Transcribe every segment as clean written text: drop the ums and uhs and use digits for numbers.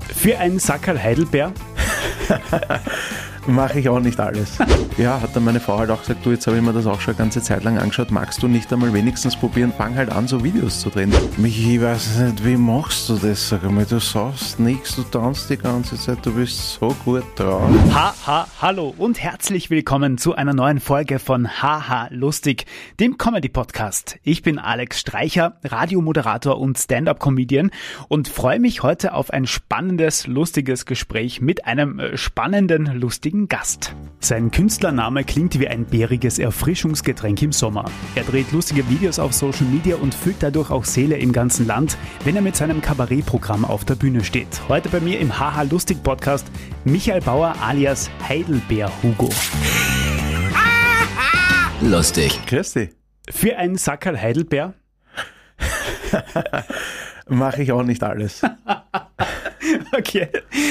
Für einen Sackerl Heidelbeer? Mache ich auch nicht alles. Ja, hat dann meine Frau halt auch gesagt, du, jetzt habe ich mir das auch schon eine ganze Zeit lang angeschaut, magst du nicht einmal wenigstens probieren, fang halt an, so Videos zu drehen. Michi, ich weiß nicht, wie machst du das? Sag einmal, du sagst nichts, du tanzt die ganze Zeit, du bist so gut drauf. Hallo und herzlich willkommen zu einer neuen Folge von Haha Lustig, dem Comedy-Podcast. Ich bin Alex Streicher, Radiomoderator und Stand-Up-Comedian und freue mich heute auf ein spannendes, lustiges Gespräch mit einem spannenden, lustigen Gast. Sein Künstlername klingt wie ein bäriges Erfrischungsgetränk im Sommer. Er dreht lustige Videos auf Social Media und füllt dadurch auch Seele im ganzen Land, wenn er mit seinem Kabarettprogramm auf der Bühne steht. Heute bei mir im Haha Lustig Podcast Michael Bauer alias Heidelbeer Hugo. Lustig. Grüß dich. Für einen Sackerl Heidelbeer? Mache ich auch nicht alles. Okay.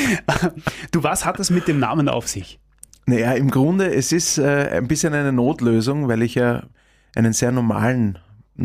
Du, was hat es mit dem Namen auf sich? Naja, im Grunde, es ist ein bisschen eine Notlösung, weil ich ja einen sehr normalen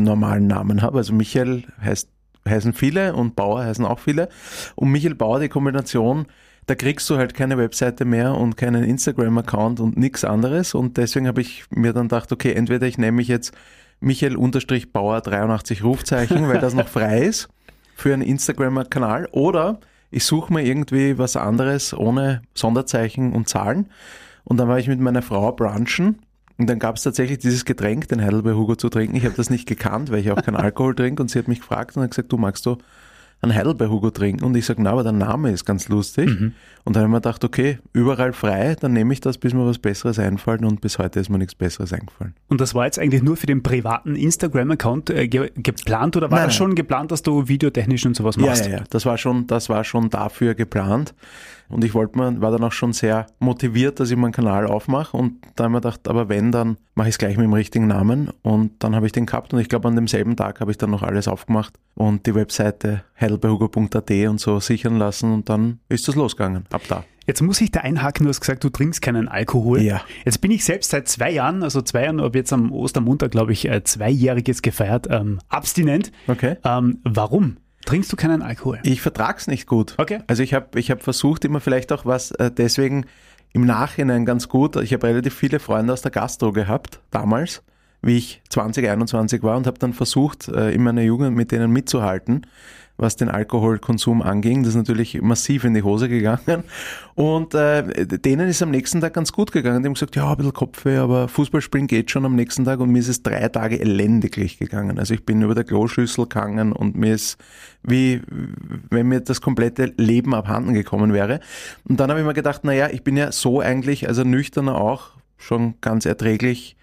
Namen habe. Also Michael heißen viele und Bauer heißen auch viele. Und Michael Bauer, die Kombination, da kriegst du halt keine Webseite mehr und keinen Instagram-Account und nichts anderes. Und deswegen habe ich mir dann gedacht, okay, entweder ich nenne mich jetzt Michael-Bauer 83 Rufzeichen, weil das noch frei ist für einen Instagram-Kanal, oder ich suche mir irgendwie was anderes ohne Sonderzeichen und Zahlen. Und dann war ich mit meiner Frau brunchen und dann gab es tatsächlich dieses Getränk, den Heidelbeer Hugo zu trinken. Ich habe das nicht gekannt, weil ich auch keinen Alkohol trinke, und sie hat mich gefragt und hat gesagt, du, magst du einen Heidelbeer Hugo trinken? Und ich sage, na, aber der Name ist ganz lustig. Und dann habe ich mir gedacht, okay, überall frei, dann nehme ich das, bis mir was Besseres einfällt, und bis heute ist mir nichts Besseres eingefallen. Und das war jetzt eigentlich nur für den privaten Instagram-Account geplant, oder war das schon geplant, dass du videotechnisch und sowas machst? Ja, das war schon dafür geplant. Und ich war dann auch schon sehr motiviert, dass ich meinen Kanal aufmache, und da habe ich mir gedacht, aber wenn, dann mache ich es gleich mit dem richtigen Namen, und dann habe ich den gehabt, und ich glaube, an demselben Tag habe ich dann noch alles aufgemacht und die Webseite heidelbeerhugo.at und so sichern lassen, und dann ist das losgegangen, ab da. Jetzt muss ich da einhaken, du hast gesagt, du trinkst keinen Alkohol. Ja. Jetzt bin ich selbst seit 2 Jahren, habe jetzt am Ostermontag, glaube ich, 2-jähriges gefeiert, abstinent. Okay. Warum? Trinkst du keinen Alkohol? Ich vertrag's nicht gut. Okay. Also ich hab versucht, immer vielleicht auch was, deswegen im Nachhinein ganz gut. Ich habe relativ viele Freunde aus der Gastro gehabt, damals, wie ich 20, 21 war, und habe dann versucht, in meiner Jugend mit denen mitzuhalten, was den Alkoholkonsum anging. Das ist natürlich massiv in die Hose gegangen. Und denen ist am nächsten Tag ganz gut gegangen. Die haben gesagt, ja, ein bisschen Kopfweh, aber Fußball spielen geht schon am nächsten Tag. Und mir ist es 3 Tage elendiglich gegangen. Also ich bin über der Kloschüssel gegangen, und mir ist wie wenn mir das komplette Leben abhanden gekommen wäre. Und dann habe ich mir gedacht, naja, ich bin ja so eigentlich, also nüchterner auch, schon ganz erträglich,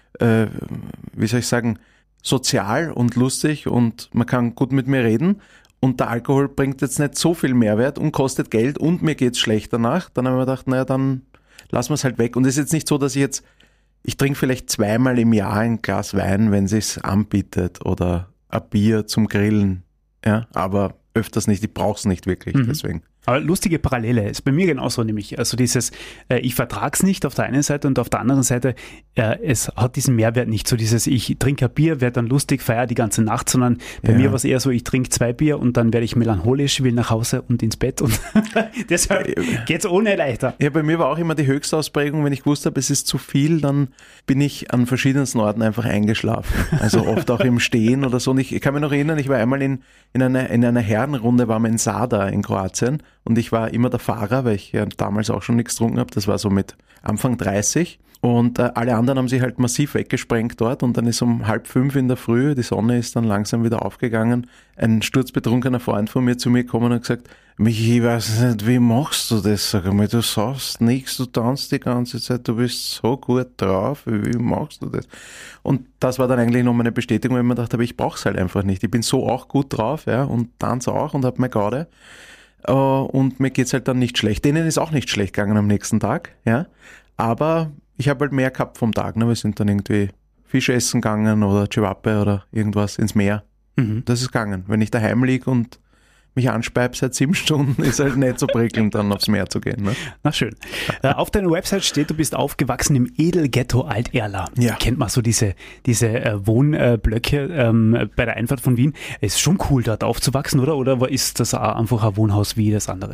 sozial und lustig, und man kann gut mit mir reden. Und der Alkohol bringt jetzt nicht so viel Mehrwert und kostet Geld, und mir geht's schlecht danach. Dann habe ich mir gedacht, naja, dann lassen wir es halt weg. Und es ist jetzt nicht so, dass ich trinke vielleicht 2-mal im Jahr ein Glas Wein, wenn sich's anbietet, oder ein Bier zum Grillen. Ja, aber öfters nicht, ich brauche es nicht wirklich, deswegen. Aber lustige Parallele ist bei mir genauso, nämlich also dieses, ich vertrag's nicht auf der einen Seite, und auf der anderen Seite, es hat diesen Mehrwert nicht, so dieses, ich trinke ein Bier, werde dann lustig, feiere die ganze Nacht, sondern bei mir war es eher so, ich trinke 2 Bier und dann werde ich melancholisch, will nach Hause und ins Bett, und deshalb geht's ohne leichter. Ja, bei mir war auch immer die höchste Ausprägung, wenn ich gewusst habe, es ist zu viel, dann bin ich an verschiedensten Orten einfach eingeschlafen. Also oft auch im Stehen oder so. Und ich kann mich noch erinnern, ich war einmal in einer Herrenrunde, waren wir in Sada in Kroatien. Und ich war immer der Fahrer, weil ich ja damals auch schon nichts getrunken habe. Das war so mit Anfang 30. Und alle anderen haben sich halt massiv weggesprengt dort. Und dann ist um 4:30 in der Früh, die Sonne ist dann langsam wieder aufgegangen, ein sturzbetrunkener Freund von mir zu mir gekommen und hat gesagt, Michi, ich weiß nicht, wie machst du das? Sag einmal, du sagst nichts, du tanzt die ganze Zeit, du bist so gut drauf, wie machst du das? Und das war dann eigentlich noch meine Bestätigung, weil ich mir gedacht habe, ich brauch's halt einfach nicht. Ich bin so auch gut drauf, ja, und tanze auch und hab meine Garde. Und mir geht's halt dann nicht schlecht. Denen ist auch nicht schlecht gegangen am nächsten Tag, ja. Aber ich habe halt mehr gehabt vom Tag, ne? Wir sind dann irgendwie Fisch essen gegangen oder Cevape oder irgendwas ins Meer. Das ist gegangen. Wenn ich daheim liege und mich anspeibe seit 7 Stunden, ist halt nicht so prickelnd, dann aufs Meer zu gehen. Ne? Na schön. Auf deiner Website steht, du bist aufgewachsen im Edelghetto Alt-Erla. Ja. Kennt man so diese Wohnblöcke bei der Einfahrt von Wien. Ist schon cool, dort aufzuwachsen, oder? Oder ist das auch einfach ein Wohnhaus wie das anderes?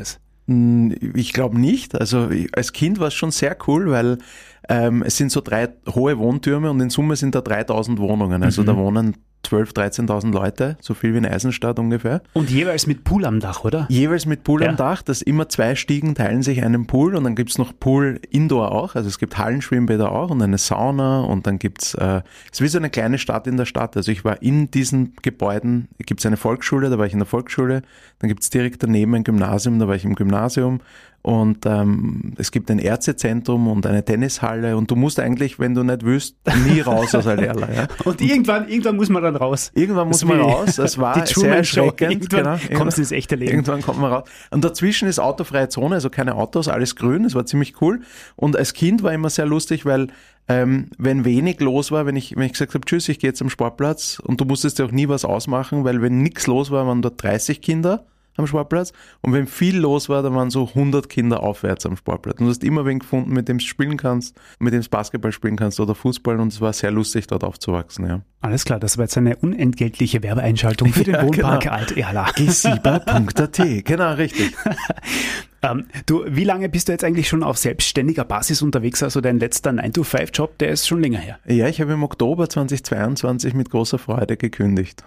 Ich glaube nicht. Also als Kind war es schon sehr cool, weil es sind so 3 hohe Wohntürme und in Summe sind da 3000 Wohnungen. Also da wohnen 12.000, 13.000 Leute, so viel wie in Eisenstadt ungefähr. Und jeweils mit Pool am Dach, oder? Jeweils mit Pool am Dach, das immer 2 Stiegen teilen sich einen Pool und dann gibt's noch Pool Indoor auch, also es gibt Hallenschwimmbäder auch und eine Sauna und dann gibt's, es ist wie so eine kleine Stadt in der Stadt, also ich war in diesen Gebäuden, gibt's eine Volksschule, da war ich in der Volksschule, dann gibt's direkt daneben ein Gymnasium, da war ich im Gymnasium. Und es gibt ein Ärztezentrum und eine Tennishalle und du musst eigentlich, wenn du nicht willst, nie raus aus Alerla. Ja? Und irgendwann muss man dann raus. Irgendwann muss man raus. Das war sehr erschreckend. Irgendwann kommst du ins echte Leben. Irgendwann kommt man raus. Und dazwischen ist autofreie Zone, also keine Autos, alles grün. Das war ziemlich cool. Und als Kind war immer sehr lustig, weil wenn wenig los war, wenn ich gesagt habe, tschüss, ich gehe jetzt am Sportplatz und du musstest ja auch nie was ausmachen, weil wenn nichts los war, waren dort 30 Kinder am Sportplatz und wenn viel los war, dann waren so 100 Kinder aufwärts am Sportplatz und du hast immer wen gefunden, mit dem du spielen kannst, mit dem du Basketball spielen kannst oder Fußball und es war sehr lustig, dort aufzuwachsen. Ja. Alles klar, das war jetzt eine unentgeltliche Werbeeinschaltung für den Wohnpark genau. Alt-Erla. Gesiba.at, genau, richtig. Du, wie lange bist du jetzt eigentlich schon auf selbstständiger Basis unterwegs? Also dein letzter 9-to-5-Job, der ist schon länger her. Ja, ich habe im Oktober 2022 mit großer Freude gekündigt.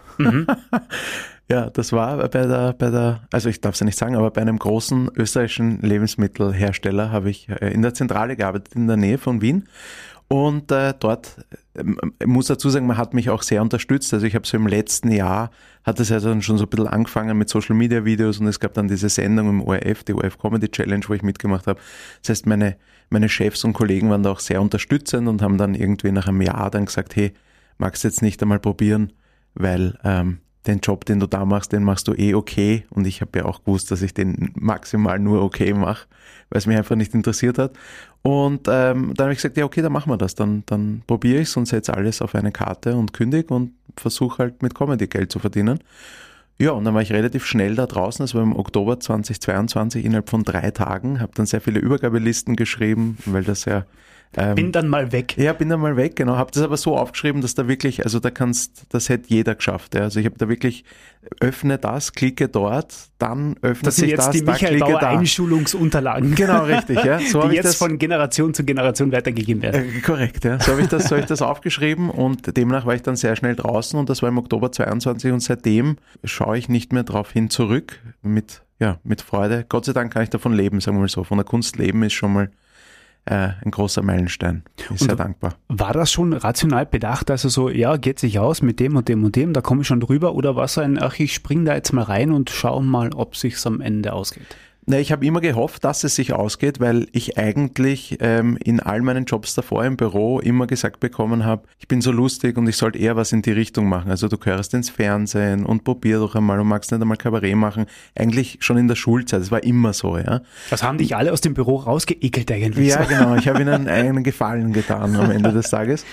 Ja, das war bei der, also ich darf es ja nicht sagen, aber bei einem großen österreichischen Lebensmittelhersteller habe ich in der Zentrale gearbeitet, in der Nähe von Wien. Und dort, ich muss dazu sagen, man hat mich auch sehr unterstützt. Also ich habe so im letzten Jahr, hat es ja dann schon so ein bisschen angefangen mit Social Media Videos und es gab dann diese Sendung im ORF, die ORF Comedy Challenge, wo ich mitgemacht habe. Das heißt, meine Chefs und Kollegen waren da auch sehr unterstützend und haben dann irgendwie nach einem Jahr dann gesagt, hey, magst du jetzt nicht einmal probieren, weil den Job, den du da machst, den machst du eh okay. Und ich habe ja auch gewusst, dass ich den maximal nur okay mache, weil es mich einfach nicht interessiert hat. Und dann habe ich gesagt, ja okay, dann machen wir das. Dann probiere ich es und setze alles auf eine Karte und kündige und versuche halt mit Comedy Geld zu verdienen. Ja, und dann war ich relativ schnell da draußen. Das war im Oktober 2022, innerhalb von 3 Tagen. Habe dann sehr viele Übergabelisten geschrieben, weil das ja bin dann mal weg. Ja, bin dann mal weg, genau. Habe das aber so aufgeschrieben, dass da wirklich, also das hätte jeder geschafft. Ja. Also ich habe da wirklich, öffne das, klicke dort, dann öffnet sich das, da klicke da. Das sind jetzt die Michael Bauer Einschulungsunterlagen. Genau, richtig. Ja. So die jetzt von Generation zu Generation weitergegeben werden. Korrekt, ja. So habe ich das aufgeschrieben und demnach war ich dann sehr schnell draußen und das war im Oktober 22 und seitdem schaue ich nicht mehr drauf hin zurück mit Freude. Gott sei Dank kann ich davon leben, sagen wir mal so. Von der Kunst leben ist schon mal ein großer Meilenstein. Ich bin sehr dankbar. War das schon rational bedacht? Also so, ja, geht sich aus mit dem und dem und dem, da komme ich schon drüber? Oder war es ein, ach, ich spring da jetzt mal rein und schau mal, ob sich's am Ende ausgeht? Na, ich habe immer gehofft, dass es sich ausgeht, weil ich eigentlich in all meinen Jobs davor im Büro immer gesagt bekommen habe, ich bin so lustig und ich sollte eher was in die Richtung machen. Also du gehörst ins Fernsehen und probier doch einmal und magst nicht einmal Kabarett machen. Eigentlich schon in der Schulzeit, das war immer so, ja. Das haben dich alle aus dem Büro rausgeekelt eigentlich. Ja, so. Genau, ich habe ihnen einen Gefallen getan am Ende des Tages.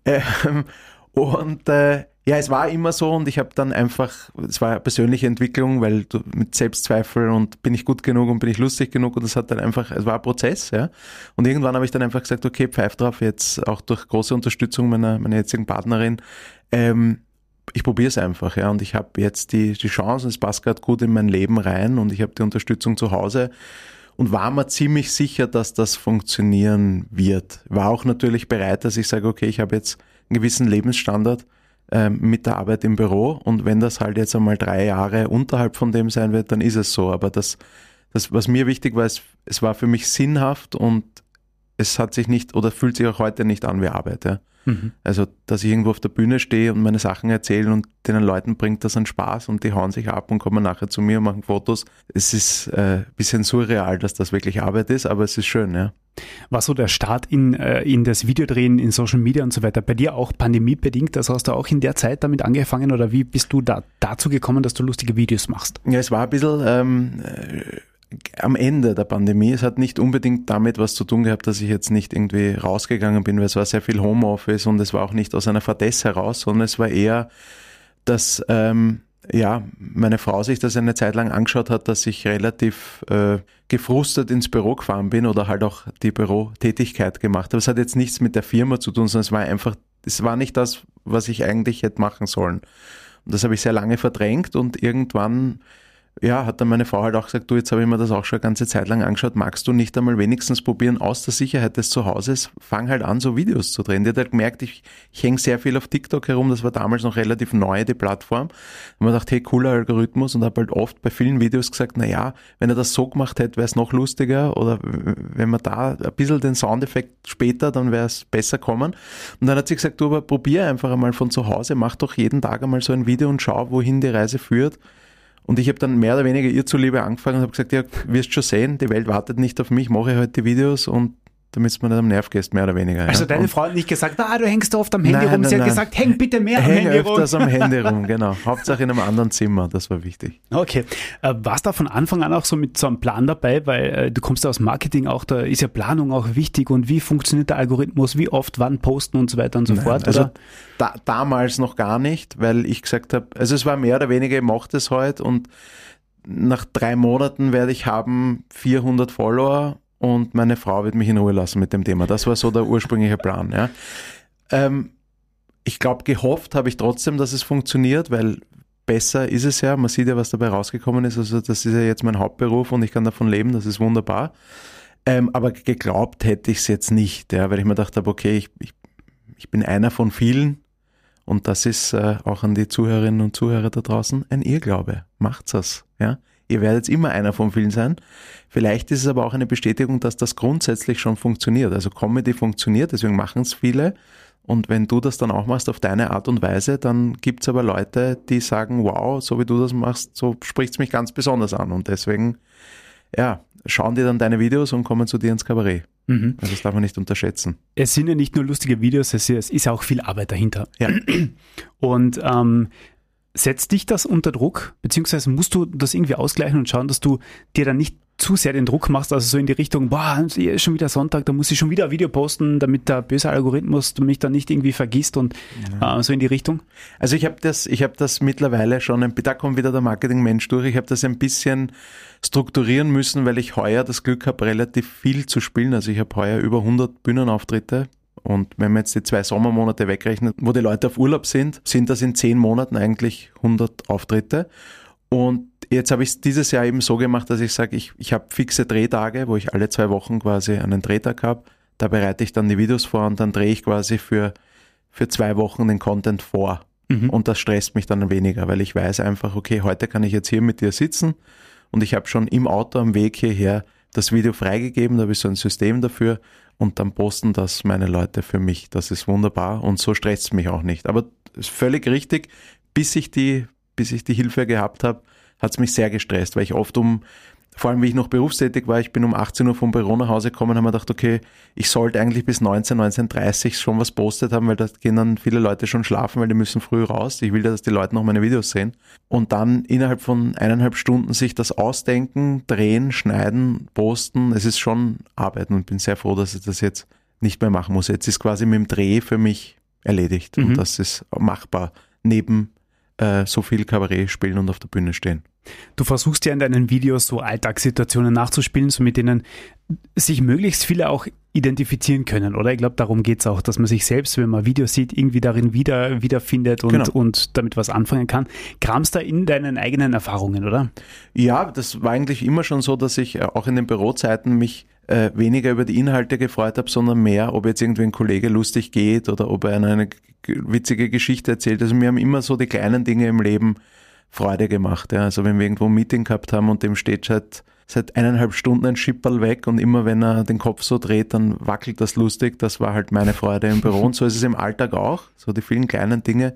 Ja, es war immer so und ich habe dann einfach, es war eine persönliche Entwicklung, weil du mit Selbstzweifel und bin ich gut genug und bin ich lustig genug und das hat dann einfach, es war ein Prozess, ja. Und irgendwann habe ich dann einfach gesagt, okay, pfeif drauf, jetzt auch durch große Unterstützung meiner jetzigen Partnerin, ich probiere es einfach, ja. Und ich habe jetzt die Chance, es passt gerade gut in mein Leben rein und ich habe die Unterstützung zu Hause und war mir ziemlich sicher, dass das funktionieren wird. War auch natürlich bereit, dass ich sage, okay, ich habe jetzt einen gewissen Lebensstandard mit der Arbeit im Büro und wenn das halt jetzt einmal 3 Jahre unterhalb von dem sein wird, dann ist es so. Aber das was mir wichtig war, es war für mich sinnhaft und es hat sich nicht oder fühlt sich auch heute nicht an wie Arbeit. Ja. Also, dass ich irgendwo auf der Bühne stehe und meine Sachen erzähle und den Leuten bringt das einen Spaß und die hauen sich ab und kommen nachher zu mir und machen Fotos. Es ist ein bisschen surreal, dass das wirklich Arbeit ist, aber es ist schön, ja. War so der Start in das Videodrehen, in Social Media und so weiter bei dir auch pandemiebedingt? Also hast du auch in der Zeit damit angefangen oder wie bist du dazu gekommen, dass du lustige Videos machst? Ja, es war ein bisschen am Ende der Pandemie. Es hat nicht unbedingt damit was zu tun gehabt, dass ich jetzt nicht irgendwie rausgegangen bin, weil es war sehr viel Homeoffice und es war auch nicht aus einer Fadesse heraus, sondern es war eher, dass meine Frau sich das eine Zeit lang angeschaut hat, dass ich relativ gefrustet ins Büro gefahren bin oder halt auch die Bürotätigkeit gemacht habe. Es hat jetzt nichts mit der Firma zu tun, sondern es war nicht das, was ich eigentlich hätte machen sollen. Und das habe ich sehr lange verdrängt und irgendwann ja, hat dann meine Frau halt auch gesagt, du, jetzt habe ich mir das auch schon eine ganze Zeit lang angeschaut, magst du nicht einmal wenigstens probieren, aus der Sicherheit des Zuhauses, fang halt an, so Videos zu drehen. Die hat halt gemerkt, ich hänge sehr viel auf TikTok herum, das war damals noch relativ neu, die Plattform. Und man dachte, hey, cooler Algorithmus, und habe halt oft bei vielen Videos gesagt, naja, wenn er das so gemacht hätte, wäre es noch lustiger, oder wenn man da ein bisschen den Soundeffekt später, dann wäre es besser kommen. Und dann hat sie gesagt, du, aber probier einfach einmal von zu Hause, mach doch jeden Tag einmal so ein Video und schau, wohin die Reise führt. Und ich habe dann mehr oder weniger ihr zuliebe angefangen und habe gesagt, ja, wirst schon sehen, die Welt wartet nicht auf mich, mache halt die Videos, und damit es mir nicht am Nerv gehst, mehr oder weniger. Also deine Frau hat nicht gesagt, du hängst oft am Handy rum. Sie hat gesagt, häng bitte mehr am Handy rum. Häng öfters am Handy rum, genau. Hauptsache in einem anderen Zimmer, das war wichtig. Okay. Warst du von Anfang an auch so mit so einem Plan dabei, weil du kommst ja aus Marketing auch, da ist ja Planung auch wichtig, und wie funktioniert der Algorithmus, wie oft, wann posten und so weiter und so fort? Also oder? Damals noch gar nicht, weil ich gesagt habe, also es war mehr oder weniger, ich mache das heute, und nach 3 Monaten werde ich haben 400 Follower, und meine Frau wird mich in Ruhe lassen mit dem Thema. Das war so der ursprüngliche Plan. Ja. Ich glaube, gehofft habe ich trotzdem, dass es funktioniert, weil besser ist es ja. Man sieht ja, was dabei rausgekommen ist. Also das ist ja jetzt mein Hauptberuf und ich kann davon leben. Das ist wunderbar. Aber geglaubt hätte ich es jetzt nicht, ja, weil ich mir gedacht habe, okay, ich bin einer von vielen, und das ist auch an die Zuhörerinnen und Zuhörer da draußen ein Irrglaube. Macht's das, ja. Ihr werdet immer einer von vielen sein. Vielleicht ist es aber auch eine Bestätigung, dass das grundsätzlich schon funktioniert. Also Comedy funktioniert, deswegen machen es viele. Und wenn du das dann auch machst auf deine Art und Weise, dann gibt es aber Leute, die sagen, wow, so wie du das machst, so spricht es mich ganz besonders an. Und deswegen, ja, schauen die dann deine Videos und kommen zu dir ins Kabarett. Also das darf man nicht unterschätzen. Es sind ja nicht nur lustige Videos, es ist auch viel Arbeit dahinter. Ja. Und setzt dich das unter Druck, beziehungsweise musst du das irgendwie ausgleichen und schauen, dass du dir dann nicht zu sehr den Druck machst, also so in die Richtung, ist schon wieder Sonntag, da muss ich schon wieder ein Video posten, damit der böse Algorithmus mich dann nicht irgendwie vergisst, und so in die Richtung? Also ich habe das mittlerweile schon, da kommt wieder der Marketingmensch durch, ich habe das ein bisschen strukturieren müssen, weil ich heuer das Glück habe, relativ viel zu spielen. Also ich habe heuer über 100 Bühnenauftritte. Und wenn man jetzt die 2 Sommermonate wegrechnet, wo die Leute auf Urlaub sind das in 10 Monaten eigentlich 100 Auftritte. Und jetzt habe ich es dieses Jahr eben so gemacht, dass ich sage, ich habe fixe Drehtage, wo ich alle 2 Wochen quasi einen Drehtag habe. Da bereite ich dann die Videos vor, und dann drehe ich quasi für 2 Wochen den Content vor. Und das stresst mich dann weniger, weil ich weiß einfach, okay, heute kann ich jetzt hier mit dir sitzen, und ich habe schon im Auto am Weg hierher das Video freigegeben, da habe ich so ein System dafür. Und dann posten das meine Leute für mich. Das ist wunderbar, und so stresst es mich auch nicht. Aber ist völlig richtig, bis ich die Hilfe gehabt habe, hat es mich sehr gestresst, weil ich oft vor allem wie ich noch berufstätig war, ich bin um 18 Uhr vom Büro nach Hause gekommen und habe mir gedacht, okay, ich sollte eigentlich bis 19:30 schon was postet haben, weil da gehen dann viele Leute schon schlafen, weil die müssen früh raus. Ich will ja, dass die Leute noch meine Videos sehen. Und dann innerhalb von 1,5 Stunden sich das ausdenken, drehen, schneiden, posten, es ist schon Arbeit, und bin sehr froh, dass ich das jetzt nicht mehr machen muss. Jetzt ist quasi mit dem Dreh für mich erledigt, und das ist machbar, neben so viel Kabarett spielen und auf der Bühne stehen. Du versuchst ja in deinen Videos so Alltagssituationen nachzuspielen, so mit denen sich möglichst viele auch identifizieren können, oder? Ich glaube, darum geht es auch, dass man sich selbst, wenn man Videos sieht, irgendwie darin wiederfindet und damit was anfangen kann. Kramst da in deinen eigenen Erfahrungen, oder? Ja, das war eigentlich immer schon so, dass ich auch in den Bürozeiten mich weniger über die Inhalte gefreut habe, sondern mehr, ob jetzt irgendwie ein Kollege lustig geht oder ob er eine witzige Geschichte erzählt. Also mir haben immer so die kleinen Dinge im Leben Freude gemacht. Ja. Also wenn wir irgendwo ein Meeting gehabt haben und dem steht seit 1,5 Stunden ein Schipperl weg, und immer wenn er den Kopf so dreht, dann wackelt das lustig. Das war halt meine Freude im Büro, und so ist es im Alltag auch, so die vielen kleinen Dinge.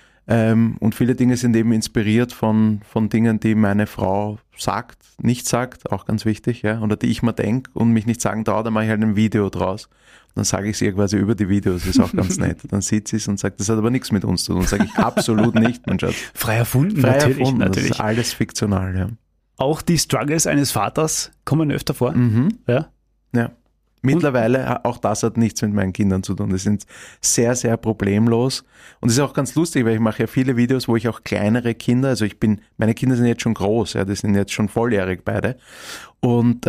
Und viele Dinge sind eben inspiriert von Dingen, die meine Frau sagt, nicht sagt, auch ganz wichtig, ja, oder die ich mir denke und mich nicht sagen traue, dann mache ich halt ein Video draus. Und dann sage ich es ihr quasi über die Videos, ist auch ganz nett. Dann sieht sie es und sagt, das hat aber nichts mit uns zu tun. Sage ich, absolut nicht, mein Schatz. Frei erfunden, natürlich. Das ist alles fiktional, ja. Auch die Struggles eines Vaters kommen öfter vor. Ja. Mittlerweile, auch das hat nichts mit meinen Kindern zu tun. Die sind sehr, sehr problemlos. Und es ist auch ganz lustig, weil ich mache ja viele Videos, wo ich auch kleinere Kinder, also meine Kinder sind jetzt schon groß, ja, die sind jetzt schon volljährig beide. Und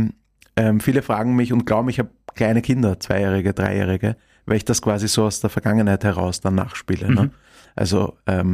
viele fragen mich und glauben, ich habe kleine Kinder, 2-Jährige, 3-Jährige, weil ich das quasi so aus der Vergangenheit heraus dann nachspiele. Ne? Also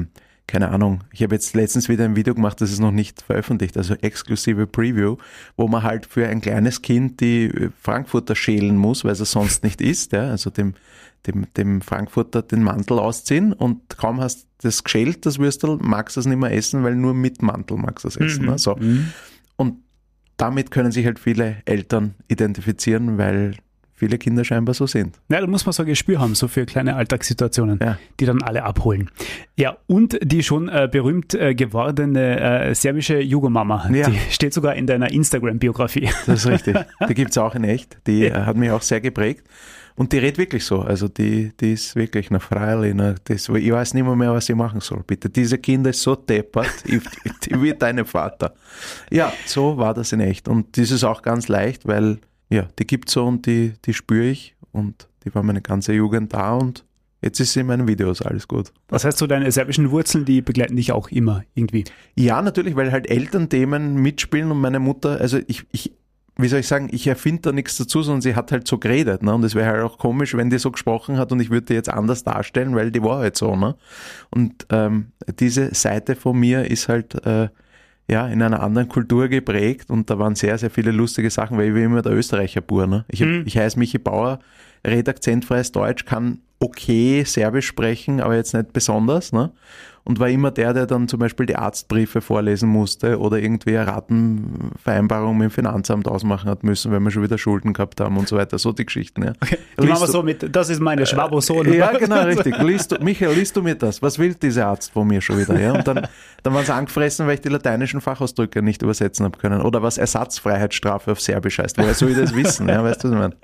keine Ahnung, ich habe jetzt letztens wieder ein Video gemacht, das ist noch nicht veröffentlicht, also exklusive Preview, wo man halt für ein kleines Kind die Frankfurter schälen muss, weil es sonst nicht isst, ja, also dem Frankfurter den Mantel ausziehen und kaum hast du das geschält, das Würstel, magst du es nicht mehr essen, weil nur mit Mantel magst du es essen. Ne? So. Und damit können sich halt viele Eltern identifizieren, weil viele Kinder scheinbar so sind. Ja, da muss man so ein Gespür haben, so für kleine Alltagssituationen, die dann alle abholen. Ja, und die schon berühmt gewordene serbische Jugo-Mama, die steht sogar in deiner Instagram-Biografie. Das ist richtig. Die gibt es auch in echt. Die hat mich auch sehr geprägt. Und die redet wirklich so. Also die ist wirklich eine Freilich. Ich weiß nicht mehr, was ich machen soll. Bitte, diese Kinder ist so deppert. Ich wie deine Vater. Ja, so war das in echt. Und das ist auch ganz leicht, weil ja, die gibt's so und die spüre ich und die war meine ganze Jugend da und jetzt ist sie in meinen Videos, alles gut. Das heißt, so deine serbischen Wurzeln, die begleiten dich auch immer irgendwie? Ja, natürlich, weil halt Elternthemen mitspielen und meine Mutter, also wie soll ich sagen, ich erfinde da nichts dazu, sondern sie hat halt so geredet, ne? Und es wäre halt auch komisch, wenn die so gesprochen hat und ich würde die jetzt anders darstellen, weil die war halt so, ne? Und diese Seite von mir ist halt in einer anderen Kultur geprägt und da waren sehr, sehr viele lustige Sachen, weil ich bin immer der Österreicher Bur. Ne? Ich heiße Michi Bauer, rede akzentfreies Deutsch, kann okay Serbisch sprechen, aber jetzt nicht besonders. Ne? Und war immer der dann zum Beispiel die Arztbriefe vorlesen musste oder irgendwie eine Ratenvereinbarung mit dem Finanzamt ausmachen hat müssen, weil wir schon wieder Schulden gehabt haben und so weiter. So die Geschichten. Ja. Okay. Die machen wir so mit, das ist meine Schwabosohn. Ja, genau, richtig. Michael, liest du mir das? Was will dieser Arzt von mir schon wieder? Ja? Und dann waren sie angefressen, weil ich die lateinischen Fachausdrücke nicht übersetzen habe können. Oder was Ersatzfreiheitsstrafe auf Serbisch heißt. Woher soll ich das wissen? Ja, weißt du, was ich meine?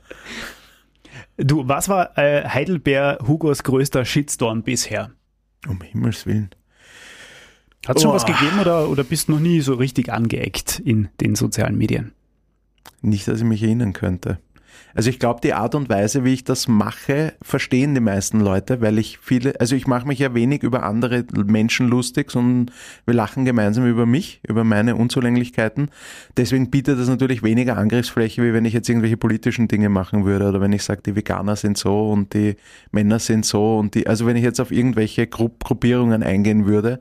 Du, was war Heidelberg Hugos größter Shitstorm bisher? Um Himmels Willen. Hat es schon was gegeben oder bist du noch nie so richtig angeeckt in den sozialen Medien? Nicht, dass ich mich erinnern könnte. Also ich glaube, die Art und Weise, wie ich das mache, verstehen die meisten Leute, weil ich mache mich ja wenig über andere Menschen lustig, sondern wir lachen gemeinsam über mich, über meine Unzulänglichkeiten. Deswegen bietet das natürlich weniger Angriffsfläche, wie wenn ich jetzt irgendwelche politischen Dinge machen würde oder wenn ich sage, die Veganer sind so und die Männer sind so und also wenn ich jetzt auf irgendwelche Gruppierungen eingehen würde.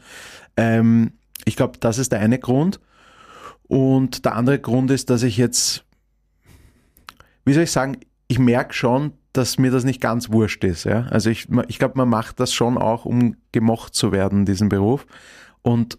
Ich glaube, das ist der eine Grund. Und der andere Grund ist, dass ich jetzt, wie soll ich sagen, ich merke schon, dass mir das nicht ganz wurscht ist. Ja? Also ich glaube, man macht das schon auch, um gemocht zu werden, diesen Beruf. Und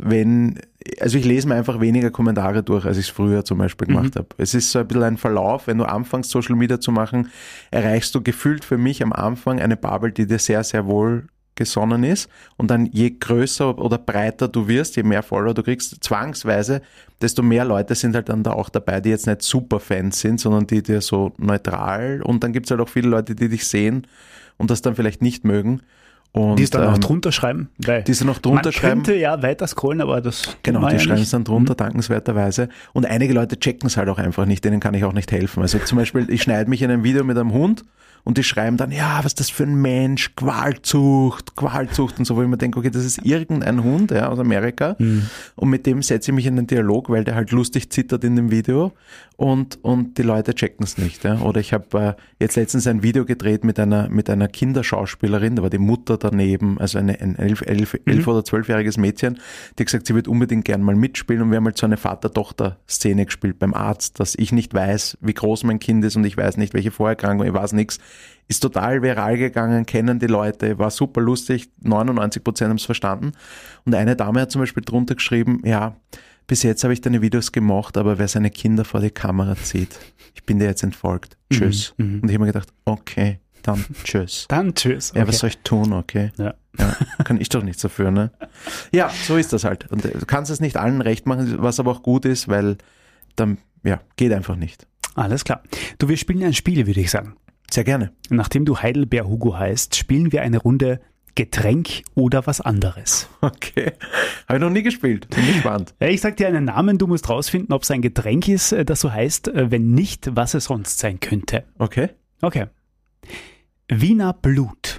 ich lese mir einfach weniger Kommentare durch, als ich es früher zum Beispiel gemacht habe. Es ist so ein bisschen ein Verlauf, wenn du anfängst, Social Media zu machen, erreichst du gefühlt für mich am Anfang eine Bubble, die dir sehr, sehr wohl gesonnen ist und dann je größer oder breiter du wirst, je mehr Follower du kriegst, zwangsweise, desto mehr Leute sind halt dann da auch dabei, die jetzt nicht Superfans sind, sondern die dir so neutral und dann gibt es halt auch viele Leute, die dich sehen und das dann vielleicht nicht mögen. Und, die es dann auch drunter schreiben. Die es dann auch drunter schreiben. Man könnte ja weiter scrollen, aber das... Genau, die schreiben es dann drunter, dankenswerterweise. Und einige Leute checken es halt auch einfach nicht, denen kann ich auch nicht helfen. Also zum Beispiel, ich schneide mich in einem Video mit einem Hund und die schreiben dann, ja, was ist das für ein Mensch, Qualzucht und so, wo ich mir denke, okay, das ist irgendein Hund aus Amerika und mit dem setze ich mich in einen Dialog, weil der halt lustig zittert in dem Video und die Leute checken es nicht. Ja. Oder ich habe jetzt letztens ein Video gedreht mit einer Kinderschauspielerin, da war die Mutter daneben, also ein 11 oder 12-jähriges Mädchen, die hat gesagt, sie wird unbedingt gern mal mitspielen und wir haben halt so eine Vater-Tochter-Szene gespielt beim Arzt, dass ich nicht weiß, wie groß mein Kind ist und ich weiß nicht, welche Vorerkrankung, ich weiß nichts. Ist total viral gegangen, kennen die Leute, war super lustig, 99% haben es verstanden. Und eine Dame hat zum Beispiel drunter geschrieben, ja, bis jetzt habe ich deine Videos gemacht, aber wer seine Kinder vor die Kamera zieht, ich bin dir jetzt entfolgt. Tschüss. Und ich habe mir gedacht, okay, dann tschüss. Dann tschüss. Okay. Ja, was soll ich tun, okay? Ja, kann ich doch nichts dafür, ne? Ja, so ist das halt. Und du kannst es nicht allen recht machen, was aber auch gut ist, weil dann, geht einfach nicht. Alles klar. Du, wir spielen ein Spiel, würde ich sagen. Sehr gerne. Nachdem du Heidelberg Hugo heißt, spielen wir eine Runde Getränk oder was anderes. Okay. Habe ich noch nie gespielt. Bin gespannt. Ich sag dir einen Namen, du musst rausfinden, ob es ein Getränk ist, das so heißt, wenn nicht, was es sonst sein könnte. Okay. Okay. Wiener Blut.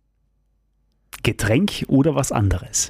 Getränk oder was anderes?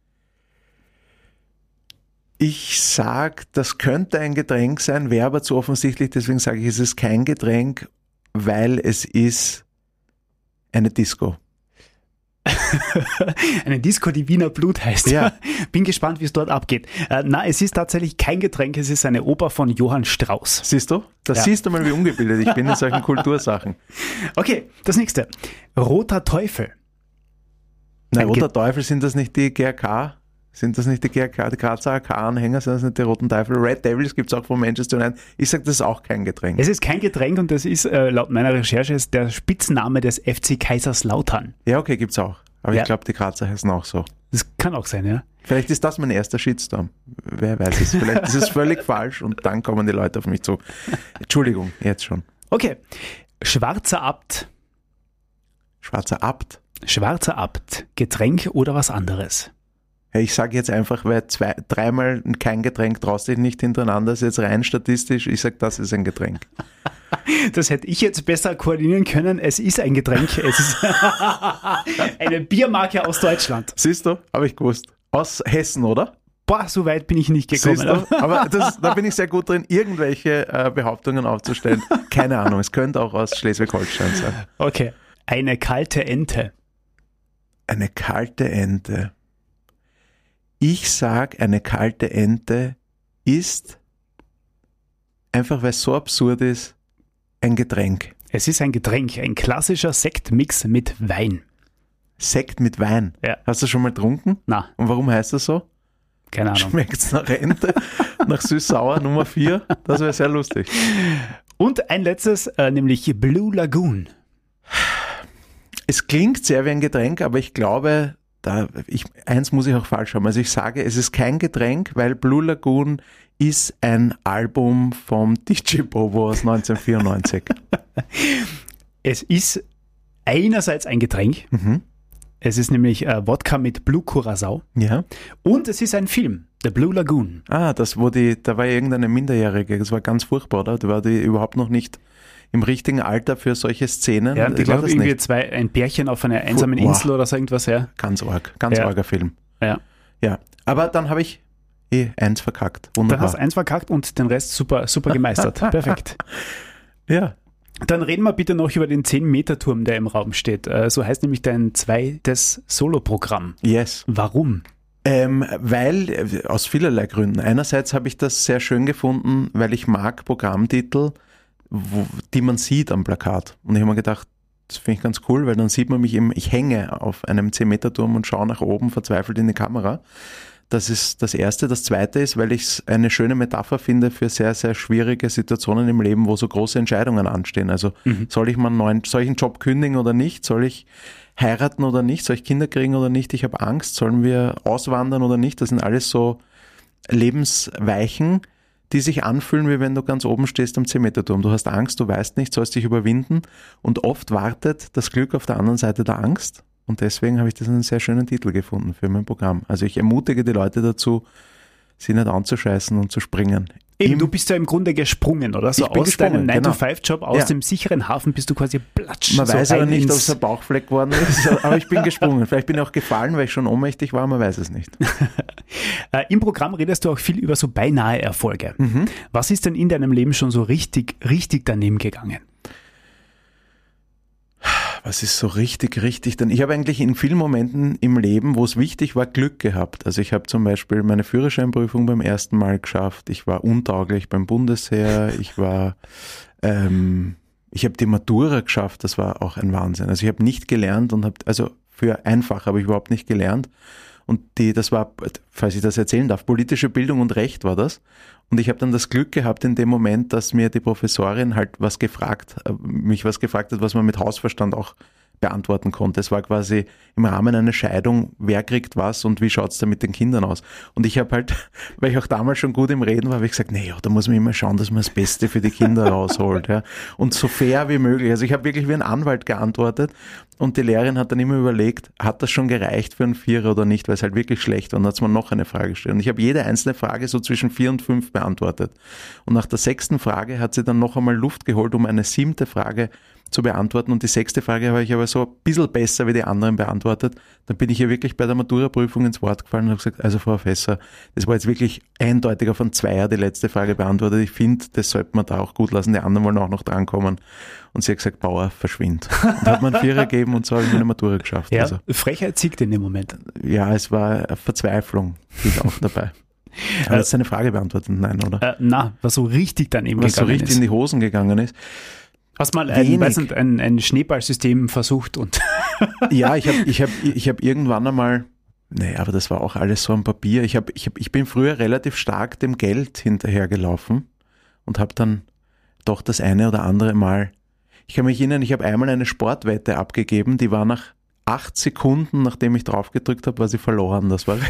Ich sag, das könnte ein Getränk sein, wäre aber zu offensichtlich, deswegen sage ich, es ist kein Getränk, weil es ist eine Disco. Eine Disco, die Wiener Blut heißt. Ja. Bin gespannt, wie es dort abgeht. Na, es ist tatsächlich kein Getränk, es ist eine Oper von Johann Strauss. Siehst du? Da Ja. siehst du mal, wie ungebildet ich bin in solchen Kultursachen. Okay, das nächste. Roter Teufel. Na, Ein Roter Teufel, sind das nicht die GRK? Sind das nicht die GRK, die Grazer AK-Anhänger? Sind das nicht die Roten Teufel? Red Devils gibt es auch von Manchester United. Ich sage, das ist auch kein Getränk. Es ist kein Getränk und das ist laut meiner Recherche der Spitzname des FC Kaiserslautern. Ja, okay, gibt's auch. Aber Ja. ich glaube, die Grazer heißen auch so. Das kann auch sein, ja. Vielleicht ist das mein erster Shitstorm. Wer weiß es. Vielleicht ist es völlig falsch und dann kommen die Leute auf mich zu. Entschuldigung, jetzt schon. Okay. Schwarzer Abt. Schwarzer Abt. Schwarzer Abt. Getränk oder was anderes? Ja, ich sage jetzt einfach, weil dreimal kein Getränk traust dich nicht hintereinander, ist jetzt rein statistisch. Ich sage, das ist ein Getränk. Das hätte ich jetzt besser koordinieren können. Es ist ein Getränk. Es ist eine Biermarke aus Deutschland. Siehst du? Habe ich gewusst. Aus Hessen, oder? Boah, so weit bin ich nicht gekommen. Siehst du? Aber da bin ich sehr gut drin, irgendwelche Behauptungen aufzustellen. Keine Ahnung, es könnte auch aus Schleswig-Holstein sein. Okay. Eine kalte Ente. Eine kalte Ente. Ich sage, eine kalte Ente ist, einfach weil es so absurd ist, ein Getränk. Es ist ein Getränk, ein klassischer Sektmix mit Wein. Sekt mit Wein. Ja. Hast du schon mal getrunken? Na, Und warum heißt das so? keine Ahnung. Schmeckt es nach Ente? Nach süß-sauer Nummer 4? Das wäre sehr lustig. Und ein letztes, nämlich Blue Lagoon. Es klingt sehr wie ein Getränk, aber ich glaube, eins muss ich auch falsch haben. Also ich sage, es ist kein Getränk, weil Blue Lagoon ist ein Album vom DJ Bobo aus 1994. Es ist einerseits ein Getränk. Mhm. Es ist nämlich Wodka mit Blue Curacao. Ja. Und es ist ein Film, The Blue Lagoon. Ah, da war irgendeine Minderjährige, das war ganz furchtbar, oder? Da war die überhaupt noch nicht im richtigen Alter für solche Szenen. Ja, ich war glaube das irgendwie nicht. ein Pärchen auf einer einsamen Boah. Insel oder so irgendwas, ja. Ganz arg, Ja. arger Film. Ja. Ja, aber dann habe ich eins verkackt. Dann Wunderbar. hast du eins verkackt und den Rest super gemeistert. Perfekt. Ja, Dann reden wir bitte noch über den 10-Meter-Turm, der im Raum steht. So heißt nämlich dein zweites Soloprogramm. yes. Warum? Weil, aus vielerlei Gründen. Einerseits habe ich das sehr schön gefunden, weil ich mag Programmtitel, die man sieht am Plakat. Und ich habe mir gedacht, das finde ich ganz cool, weil dann sieht man mich ich hänge auf einem 10-Meter-Turm und schaue nach oben verzweifelt in die Kamera. Das ist das Erste. Das Zweite ist, weil ich es eine schöne Metapher finde für sehr, sehr schwierige Situationen im Leben, wo so große Entscheidungen anstehen. Also soll ich einen Job kündigen oder nicht? Soll ich heiraten oder nicht? Soll ich Kinder kriegen oder nicht? Ich habe Angst. Sollen wir auswandern oder nicht? Das sind alles so Lebensweichen, die sich anfühlen, wie wenn du ganz oben stehst am 10-Meter-Turm. Du hast Angst, du weißt nicht, sollst dich überwinden und oft wartet das Glück auf der anderen Seite der Angst. Und deswegen habe ich das einen sehr schönen Titel gefunden für mein Programm. Also ich ermutige die Leute dazu, sie nicht anzuscheißen und zu springen. Eben, du bist ja im Grunde gesprungen, oder? So Ich bin aus deinem gesprungen, genau. 9-to-5-Job, aus Ja. dem sicheren Hafen bist du quasi platsch. Man so weiß aber rein nicht, ob ins- es ein Bauchfleck geworden ist, aber ich bin gesprungen. Vielleicht bin ich auch gefallen, weil ich schon ohnmächtig war, man weiß es nicht. Im Programm redest du auch viel über so beinahe Erfolge. Was ist denn in deinem Leben schon so richtig daneben gegangen? Was ist so richtig? Denn ich habe eigentlich in vielen Momenten im Leben, wo es wichtig war, Glück gehabt. Also ich habe zum Beispiel meine Führerscheinprüfung beim ersten Mal geschafft. Ich war untauglich beim Bundesheer. Ich habe die Matura geschafft. Das war auch ein Wahnsinn. Also ich habe nicht gelernt für einfach habe ich überhaupt nicht gelernt. Und das war, falls ich das erzählen darf, politische Bildung und Recht war das. Und ich habe dann das Glück gehabt in dem Moment, dass mir die Professorin halt mich was gefragt hat, was man mit Hausverstand auch beantworten konnte. Es war quasi im Rahmen einer Scheidung, wer kriegt was und wie schaut's da mit den Kindern aus. Und ich habe halt, weil ich auch damals schon gut im Reden war, habe ich gesagt, da muss man immer schauen, dass man das Beste für die Kinder rausholt. Ja. Und so fair wie möglich. Also ich habe wirklich wie ein Anwalt geantwortet und die Lehrerin hat dann immer überlegt, hat das schon gereicht für einen Vierer oder nicht, weil es halt wirklich schlecht war. Und dann hat man noch eine Frage gestellt. Und ich habe jede einzelne Frage so zwischen 4 und 5 beantwortet. Und nach der 6. Frage hat sie dann noch einmal Luft geholt, um eine 7. Frage zu beantworten. Und die 6. Frage habe ich aber so ein bisschen besser wie die anderen beantwortet. Dann bin ich ja wirklich bei der Matura-Prüfung ins Wort gefallen und habe gesagt, also Frau Professor, das war jetzt wirklich eindeutiger von Zweier die letzte Frage beantwortet. Ich finde, das sollte man da auch gut lassen. Die anderen wollen auch noch drankommen. Und sie hat gesagt, Bauer, verschwind. Und hat mir einen 4 gegeben und so habe ich meine Matura geschafft. Ja, also, Frechheit siegt in dem Moment. ja, es war eine Verzweiflung, die ist auch dabei. Aber jetzt eine Frage beantwortet, nein, oder? Was so richtig daneben Was so gegangen richtig ist. in die Hosen gegangen ist. Hast mal Wenig. ein Schneeballsystem versucht und Ja, ich hab irgendwann einmal, nee, aber das war auch alles so am Papier. Ich bin früher relativ stark dem Geld hinterhergelaufen und habe dann doch das eine oder andere Mal, ich kann mich erinnern, ich habe einmal eine Sportwette abgegeben, die war nach 8 Sekunden, nachdem ich drauf gedrückt habe, war sie verloren. Das war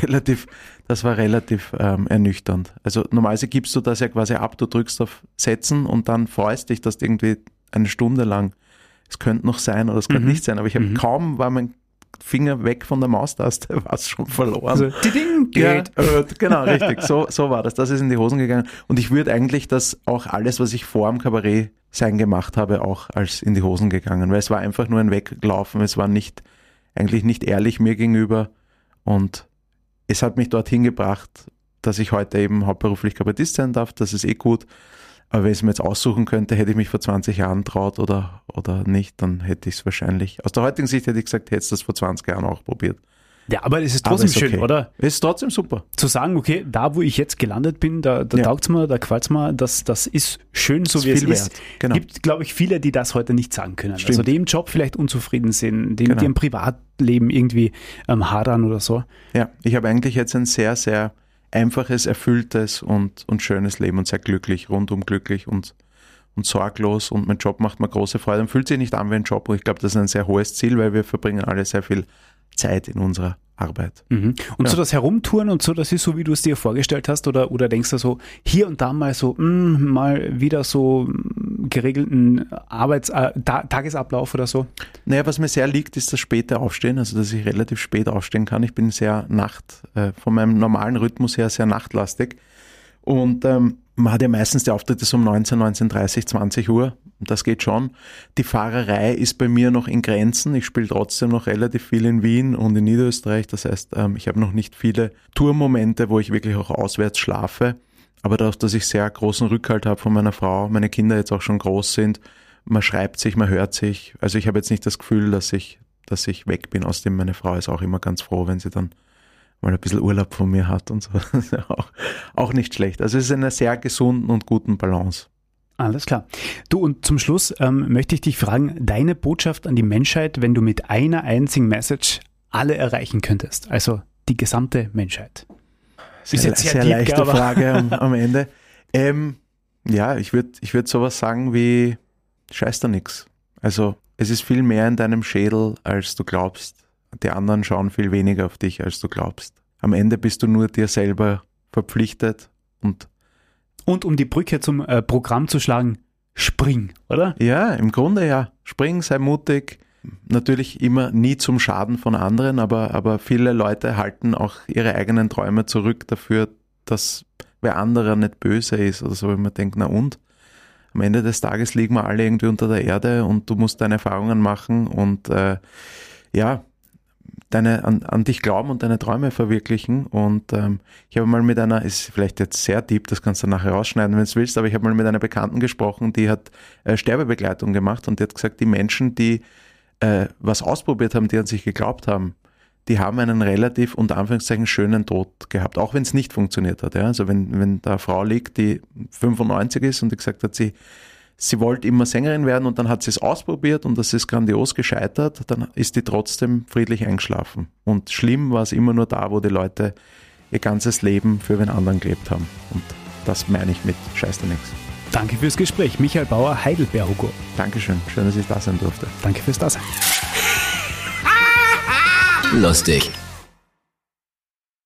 relativ ernüchternd. Also normalerweise gibst du das ja quasi ab, du drückst auf Setzen und dann freust dich, dass du irgendwie eine Stunde lang, es könnte noch sein oder es könnte nicht sein, aber ich habe kaum, war mein Finger weg von der Maustaste, war es schon verloren. also, die Ding geht. Ja, genau, richtig. So war das. Das ist in die Hosen gegangen. Und ich würde eigentlich das auch alles, was ich vor dem Kabarett sein gemacht habe, auch als in die Hosen gegangen, weil es war einfach nur ein Weglaufen. Es war eigentlich nicht ehrlich mir gegenüber und es hat mich dorthin gebracht, dass ich heute eben hauptberuflich Kabarettist sein darf. Das ist gut. Aber wenn ich es mir jetzt aussuchen könnte, hätte ich mich vor 20 Jahren traut oder nicht, dann hätte ich es wahrscheinlich. Aus der heutigen Sicht hätte ich gesagt, hätte ich das vor 20 Jahren auch probiert. Ja, aber es ist trotzdem schön, okay. oder? Es ist trotzdem super. Zu sagen, okay, da wo ich jetzt gelandet bin, da taugt's mir, da qualt's mir, das ist schön, so Das wie ist es viel ist. wert. Genau. Gibt, glaube ich, viele, die das heute nicht sagen können. Stimmt. Also die im Job vielleicht unzufrieden sind, die mit Genau. ihrem Privatleben irgendwie hadern oder so. Ja, ich habe eigentlich jetzt ein sehr, sehr einfaches, erfülltes und schönes Leben und sehr glücklich, rundum glücklich und sorglos und mein Job macht mir große Freude und fühlt sich nicht an wie ein Job und ich glaube, das ist ein sehr hohes Ziel, weil wir verbringen alle sehr viel Zeit in unserer Arbeit. Mhm. Und Ja. so das Herumtouren und so, das ist so, wie du es dir vorgestellt hast oder denkst du so, hier und da mal so, mal wieder so geregelten Tagesablauf oder so? Naja, was mir sehr liegt, ist das späte Aufstehen, also dass ich relativ spät aufstehen kann. Ich bin sehr von meinem normalen Rhythmus her sehr nachtlastig und man hat ja meistens die Auftritte so um 19:30, 20 Uhr. Das geht schon. Die Fahrerei ist bei mir noch in Grenzen. Ich spiele trotzdem noch relativ viel in Wien und in Niederösterreich. Das heißt, ich habe noch nicht viele Tourmomente, wo ich wirklich auch auswärts schlafe. Aber dadurch, dass ich sehr großen Rückhalt habe von meiner Frau, meine Kinder jetzt auch schon groß sind, man schreibt sich, man hört sich. Also ich habe jetzt nicht das Gefühl, dass ich weg bin. Außerdem meine Frau ist auch immer ganz froh, wenn sie dann mal ein bisschen Urlaub von mir hat und so. Das ist ja auch nicht schlecht. Also es ist eine sehr gesunden und guten Balance. Alles klar. Du, und zum Schluss möchte ich dich fragen, deine Botschaft an die Menschheit, wenn du mit einer einzigen Message alle erreichen könntest, also die gesamte Menschheit. Sehr leichte Frage am Ende. Ja, ich würd sowas sagen wie, scheiß da nix. Also es ist viel mehr in deinem Schädel, als du glaubst. Die anderen schauen viel weniger auf dich, als du glaubst. Am Ende bist du nur dir selber verpflichtet und um die Brücke zum Programm zu schlagen, spring, oder? ja, im Grunde ja. Spring, sei mutig. Natürlich immer nie zum Schaden von anderen, aber viele Leute halten auch ihre eigenen Träume zurück dafür, dass wer anderer nicht böse ist oder so, wenn man denkt, na und? Am Ende des Tages liegen wir alle irgendwie unter der Erde und du musst deine Erfahrungen machen und an dich glauben und deine Träume verwirklichen. Und ich habe mal mit einer, ist vielleicht jetzt sehr deep, das kannst du nachher rausschneiden, wenn du willst, aber ich habe mal mit einer Bekannten gesprochen, die hat Sterbebegleitung gemacht und die hat gesagt, die Menschen, die was ausprobiert haben, die an sich geglaubt haben, die haben einen relativ, unter Anführungszeichen, schönen Tod gehabt, auch wenn es nicht funktioniert hat. Ja? Also wenn da eine Frau liegt, die 95 ist und die gesagt hat, sie wollte immer Sängerin werden und dann hat sie es ausprobiert und das ist grandios gescheitert, dann ist die trotzdem friedlich eingeschlafen. Und schlimm war es immer nur da, wo die Leute ihr ganzes Leben für wen anderen gelebt haben. Und das meine ich mit Scheiß da nix. Danke fürs Gespräch. Michael Bauer, Heidelberg, Hugo. Dankeschön, schön, dass ich da sein durfte. Danke fürs Dasein. Lustig.